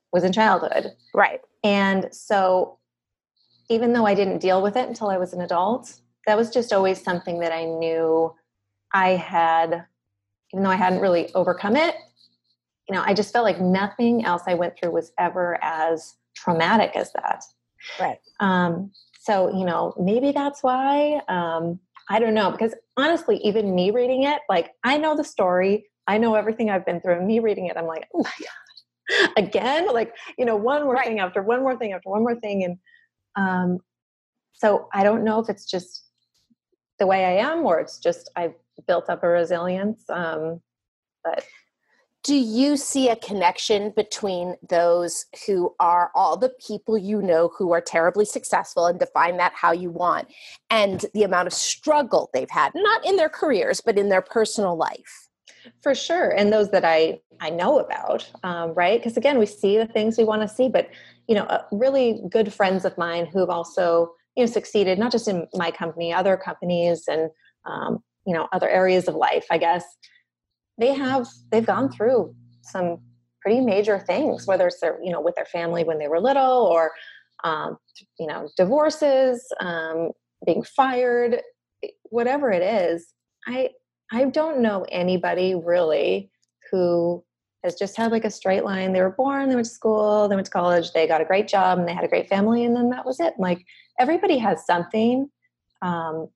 was in childhood. Right. And so even though I didn't deal with it until I was an adult, that was just always something that I knew I had, even though I hadn't really overcome it, you know, I just felt like nothing else I went through was ever as traumatic as that. Right. Um, so, you know, maybe that's why, um, I don't know, because honestly, even me reading it, like I know the story, I know everything I've been through, and me reading it, I'm like, oh my God, again, like, you know, one more Right. thing after one more thing after one more thing. And, um, so I don't know if it's just the way I am, or it's just, I've built up a resilience. Um, but do you see a connection between those who are all the people you know who are terribly successful, and define that how you want, and the amount of struggle they've had, not in their careers, but in their personal life? For sure. And those that I, I know about, um, right? Because again, we see the things we want to see, but, you know, uh, really good friends of mine who've also, you know, succeeded, not just in my company, other companies and, um, you know, other areas of life, I guess, they have, they've gone through some pretty major things, whether it's their, you know, with their family when they were little, or, um, you know, divorces, um, being fired, whatever it is. I, I don't know anybody really who has just had like a straight line. They were born, they went to school, they went to college, they got a great job, and they had a great family, and then that was it. Like everybody has something. Um,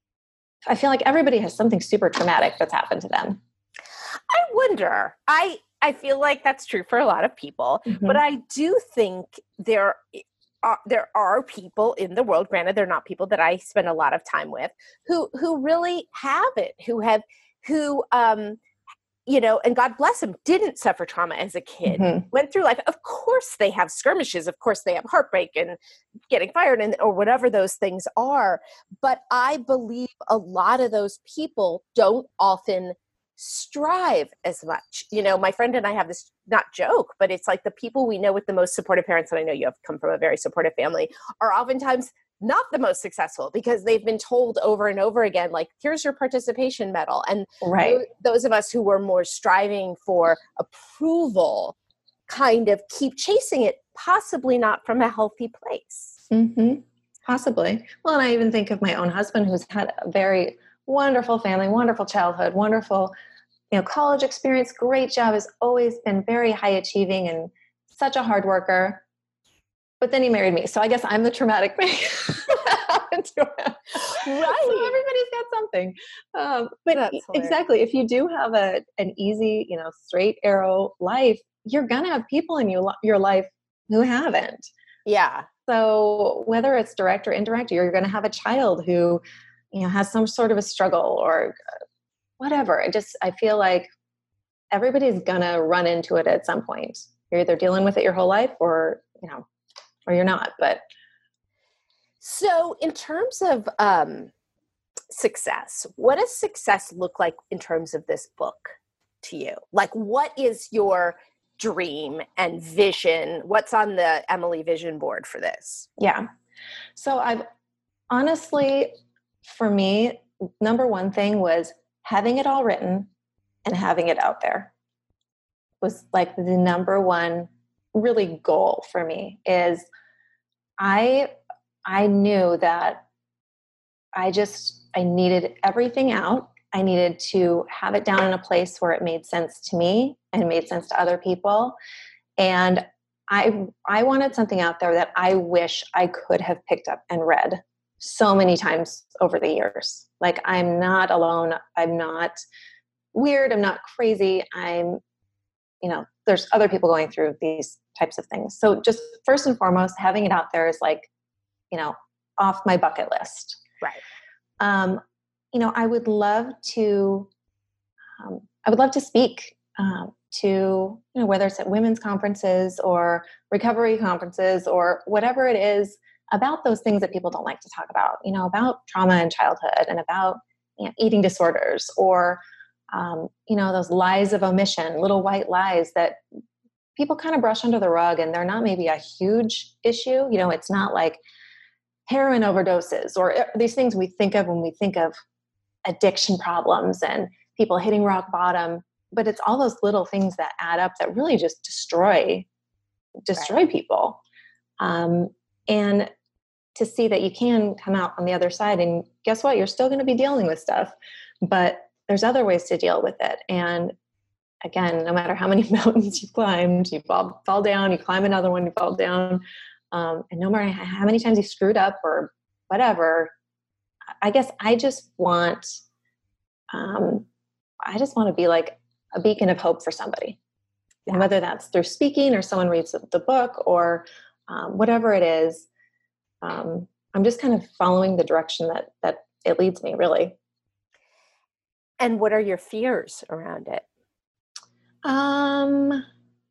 I feel like everybody has something super traumatic that's happened to them. I wonder. I I feel like that's true for a lot of people, Mm-hmm. but I do think there are, there are people in the world, granted they're not people that I spend a lot of time with, who who really have it, who have who um you know, and God bless them, didn't suffer trauma as a kid, Mm-hmm. went through life. Of course they have skirmishes. Of course they have heartbreak and getting fired and or whatever those things are. But I believe a lot of those people don't often strive as much. You know, my friend and I have this, not joke, but it's like the people we know with the most supportive parents, and I know you have come from a very supportive family, are oftentimes not the most successful because they've been told over and over again, like, here's your participation medal. And Right. th- those of us who were more striving for approval kind of keep chasing it, possibly not from a healthy place. Mm-hmm. Possibly. Well, and I even think of my own husband, who's had a very wonderful family, wonderful childhood, wonderful, you know, college experience, great job, has always been very high achieving and such a hard worker. But then he married me. So I guess I'm the traumatic thing that happened to him. Right. So everybody's got something. Um, but That's hilarious. exactly, if you do have a an easy, you know, straight arrow life, you're going to have people in your, your life who haven't. Yeah. So whether it's direct or indirect, you're going to have a child who, you know, has some sort of a struggle or whatever. I just, I feel like everybody's going to run into it at some point. You're either dealing with it your whole life or, you know, or you're not. But so in terms of um, success, what does success look like in terms of this book to you? Like, what is your dream and vision? What's on the Emily vision board for this? yeah. So I've honestly, for me, number one thing was having it all written and having it out there was like the number one really goal for me. Is I, I knew that I just, I needed everything out. I needed to have it down in a place where it made sense to me and made sense to other people. And I, I wanted something out there that I wish I could have picked up and read so many times over the years. Like, I'm not alone. I'm not weird. I'm not crazy. I'm, you know, there's other people going through these types of things. So just first and foremost, having it out there is like, you know, off my bucket list. Right. Um, you know, I would love to, um, I would love to speak um, to, you know, whether it's at women's conferences or recovery conferences or whatever it is, about those things that people don't like to talk about, you know, about trauma in childhood and about, you know, eating disorders or, um, you know, those lies of omission, little white lies that people kind of brush under the rug, and they're not maybe a huge issue. You know, it's not like heroin overdoses or these things we think of when we think of addiction problems and people hitting rock bottom, but it's all those little things that add up that really just destroy destroy Right. people. Um, and to see that you can come out on the other side, and guess what? You're still going to be dealing with stuff, but there's other ways to deal with it. And again, no matter how many mountains you climbed, you fall, fall down, you climb another one, you fall down. Um, and no matter how many times you screwed up or whatever, I guess I just want, um, I just want to be like a beacon of hope for somebody. And whether that's through speaking or someone reads the book or um, whatever it is, um, I'm just kind of following the direction that, that it leads me, really. And what are your fears around it? Um,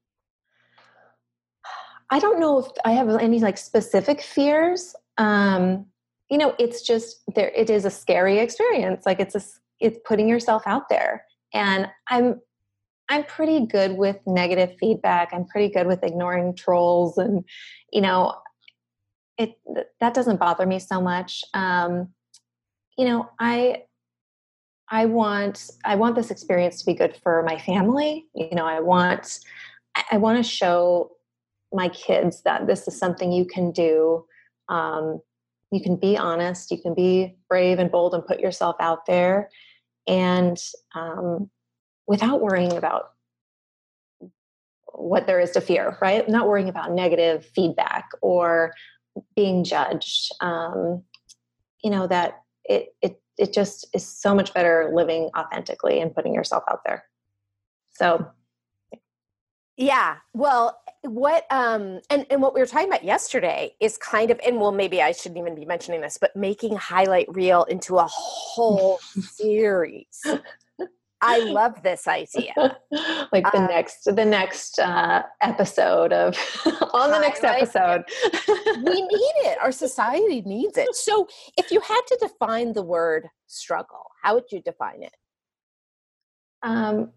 I don't know if I have any like specific fears. Um, you know, it's just there, it is a scary experience. Like it's a, it's putting yourself out there, and I'm, I'm pretty good with negative feedback. I'm pretty good with ignoring trolls, and, you know, it, that doesn't bother me so much. Um, you know, I, I want, I want this experience to be good for my family. You know, I want, I want to show my kids that this is something you can do. Um, you can be honest, you can be brave and bold and put yourself out there, and um, without worrying about what there is to fear, right? Not worrying about negative feedback or being judged. Um, you know, that it, it, it just is so much better living authentically and putting yourself out there. So, yeah, well, what, um, and, and what we were talking about yesterday is kind of, and well, maybe I shouldn't even be mentioning this, but making Highlight Reel into a whole series. I love this idea. Like the Uh, next, the next uh, episode of on the next episode. We need it. Our society needs it. So if you had to define the word struggle, how would you define it? Um,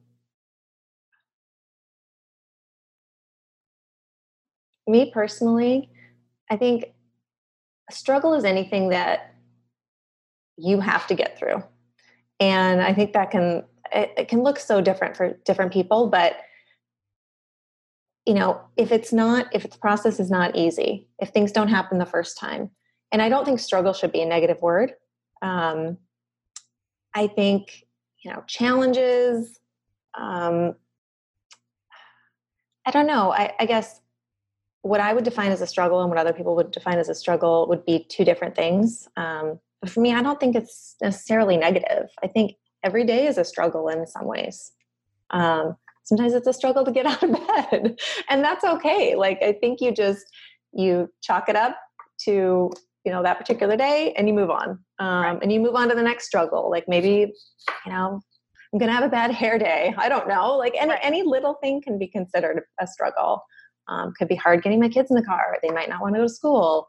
me personally, I think a struggle is anything that you have to get through. And I think that can, it, it can look so different for different people, but you know, if it's not, if the process is not easy, if things don't happen the first time, and I don't think struggle should be a negative word. Um, I think, you know, challenges, um, I don't know. I, I guess what I would define as a struggle and what other people would define as a struggle would be two different things. Um, but for me, I don't think it's necessarily negative. I think every day is a struggle in some ways. Um, sometimes it's a struggle to get out of bed, and that's okay. Like, I think you just, you chalk it up to, you know, that particular day and you move on. Um, right. And you move on to the next struggle. Like maybe, you know, I'm going to have a bad hair day. I don't know. Like any, right. any little thing can be considered a struggle. Um, could be hard getting my kids in the car. They might not want to go to school.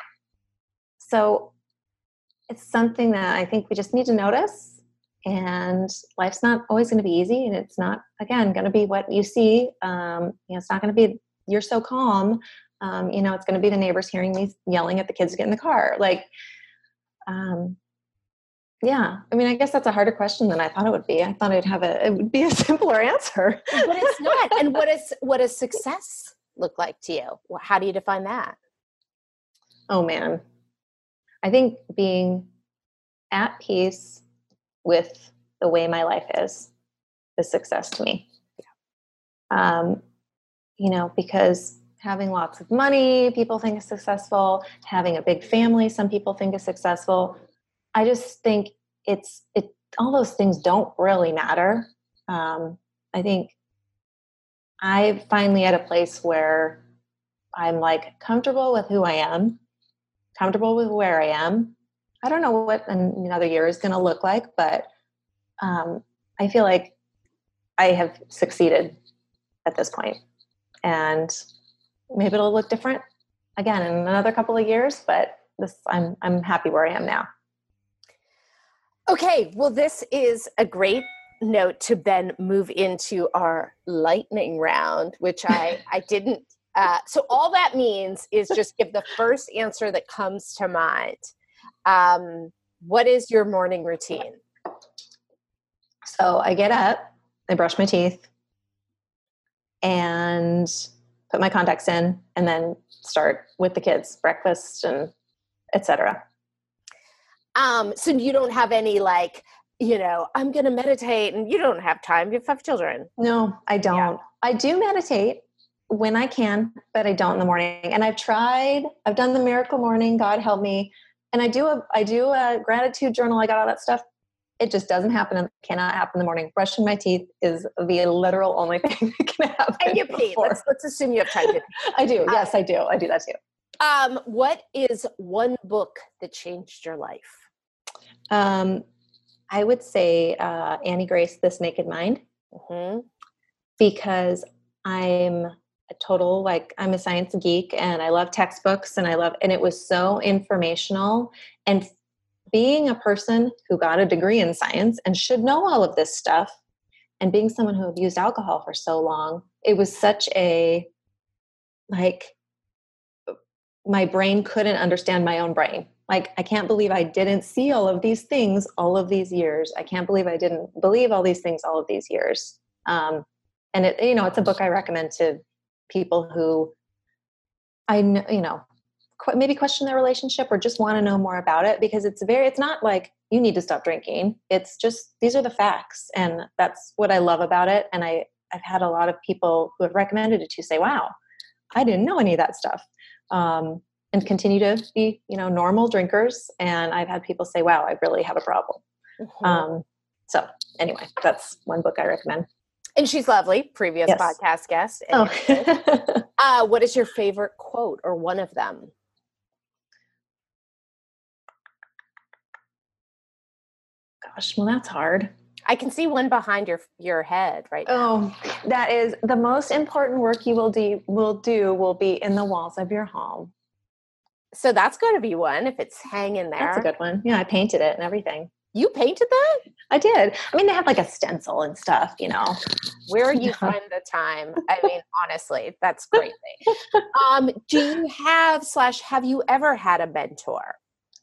So it's something that I think we just need to notice. And life's not always going to be easy. And it's not, again, going to be what you see. Um, you know, it's not going to be, you're so calm. Um, you know, it's going to be the neighbors hearing me yelling at the kids to get in the car. Like, um, yeah. I mean, I guess that's a harder question than I thought it would be. I thought it'd have a, it would be a simpler answer. But it's not. And what is, what does success look like to you? How do you define that? Oh man. I think being at peace with the way my life is, is success to me. Yeah. Um, you know, because having lots of money, people think is successful. Having a big family, some people think is successful. I just think it's, it, all those things don't really matter. Um, I think I'm finally at a place where I'm like comfortable with who I am, comfortable with where I am. I don't know what another year is going to look like, but um, I feel like I have succeeded at this point. And maybe it'll look different again in another couple of years, but this, I'm, I'm happy where I am now. Okay. Well, this is a great note to then move into our lightning round, which I, I didn't. Uh, so all that means is just give the first answer that comes to mind. Um, what is your morning routine? So I get up, I brush my teeth, and put my contacts in, and then start with the kids, breakfast and et cetera. Um, so you don't have any like, you know, I'm going to meditate, and you don't have time. You have five children. No, I don't. Yeah. I do meditate when I can, but I don't in the morning. And I've tried, I've done the miracle morning, God help me. And I do a, I do a gratitude journal. I got all that stuff. It just doesn't happen and cannot happen in the morning. Brushing my teeth is the literal only thing that can happen. And you pee. Let's, let's assume you have time to pee. I do. Yes, I do. I do that too. Um, what is one book that changed your life? Um, I would say uh, Annie Grace, This Naked Mind, mm-hmm. because I'm a total, like I'm a science geek and I love textbooks and I love, and it was so informational. And being a person who got a degree in science and should know all of this stuff, and being someone who abused alcohol for so long, it was such a, like, my brain couldn't understand my own brain. Like, I can't believe I didn't see all of these things all of these years. I can't believe I didn't believe all these things all of these years. Um, and it, you know, it's a book I recommend to people who I know, you know, qu- maybe question their relationship or just want to know more about it, because it's very, it's not like you need to stop drinking. It's just, these are the facts. And that's what I love about it. And I, I've had a lot of people who have recommended it to say, wow, I didn't know any of that stuff. Um, and continue to be, you know, normal drinkers. And I've had people say, wow, I really have a problem. Mm-hmm. Um, so anyway, that's one book I recommend. And she's lovely, previous yes. podcast guest. Oh. uh, what is your favorite quote or one of them? Gosh, well, that's hard. I can see one behind your your head right now. Oh, that is the most important work you will do will do will be in the walls of your home. So that's going to be one if it's hanging there. That's a good one. Yeah, I painted it and everything. You painted that? I did. I mean, they have like a stencil and stuff, you know. Where you find the time? I mean, honestly, that's crazy. Um, do you have slash have you ever had a mentor?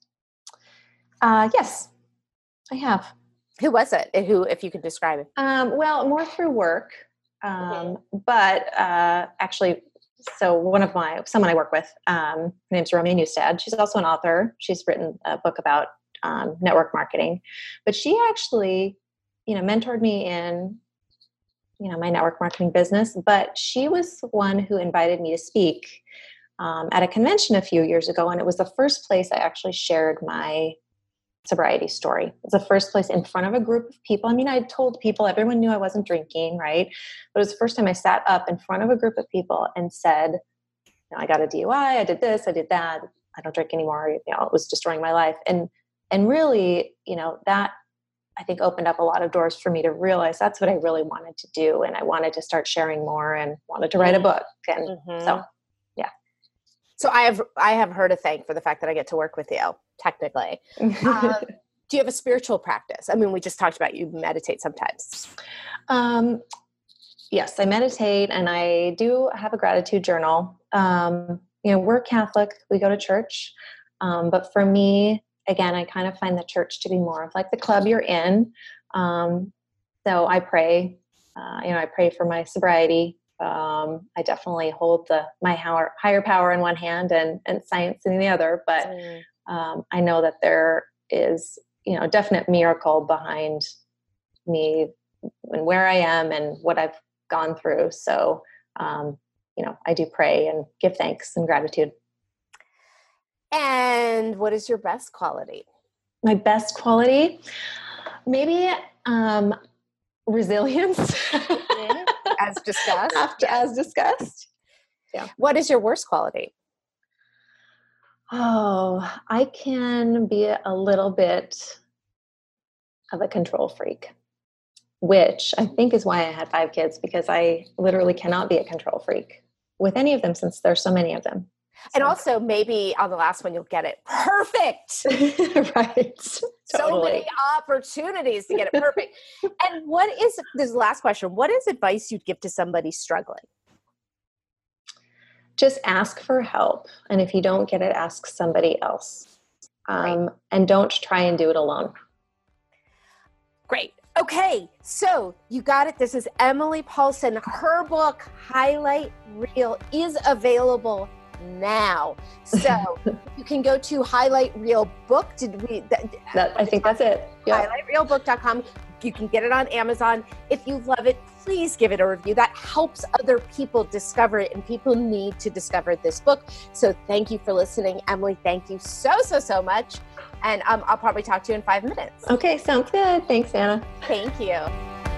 Uh, yes, I have. Who was it? Who, if you could describe it? Um, well, more through work, um, mm-hmm. but uh, actually, so one of my someone I work with, um, her name's Romy Newstad. She's also an author. She's written a book about um, network marketing, but she actually, you know, mentored me in, you know, my network marketing business. But she was the one who invited me to speak um, at a convention a few years ago, and it was the first place I actually shared my sobriety story. It was the first place in front of a group of people. I mean, I told people, everyone knew I wasn't drinking, right? But it was the first time I sat up in front of a group of people and said, you know, I got a D U I, I did this, I did that, I don't drink anymore. You know, it was destroying my life. And, and really, you know, that I think opened up a lot of doors for me to realize that's what I really wanted to do. And I wanted to start sharing more and wanted to write a book. And mm-hmm. so, yeah. So I have, I have her to thank for the fact that I get to work with you. Technically. Um, do you have a spiritual practice? I mean, we just talked about you meditate sometimes. Um, yes, I meditate and I do have a gratitude journal. Um, you know, we're Catholic, we go to church. Um, but for me, again, I kind of find the church to be more of like the club you're in. Um, so I pray, uh, you know, I pray for my sobriety. Um, I definitely hold the, my higher, higher power in one hand and, and science in the other, but mm. Um, I know that there is, you know, a definite miracle behind me and where I am and what I've gone through. So, um, you know, I do pray and give thanks and gratitude. And what is your best quality? My best quality? Maybe um, resilience. As discussed. After, as discussed. Yeah. What is your worst quality? Oh, I can be a little bit of a control freak, which I think is why I had five kids, because I literally cannot be a control freak with any of them since there's so many of them. So. And also maybe on the last one, you'll get it perfect. Right. So Totally. many opportunities to get it perfect. And what is, this is the last question, what is advice you'd give to somebody struggling? Just ask for help. And if you don't get it, ask somebody else. Um, right. And don't try and do it alone. Great. Okay, so you got it. This is Emily Paulson. Her book, Highlight Reel, is available now. So you can go to Highlight Reel Book. Did we? That, that, I think that's it. Yep. highlight reel book dot com. You can get it on Amazon. If you love it, please give it a review. That helps other people discover it, and people need to discover this book. So thank you for listening. Emily, thank you so, so, so much. And um, I'll probably talk to you in five minutes. Okay, sounds good. Thanks, Anna. Thank you.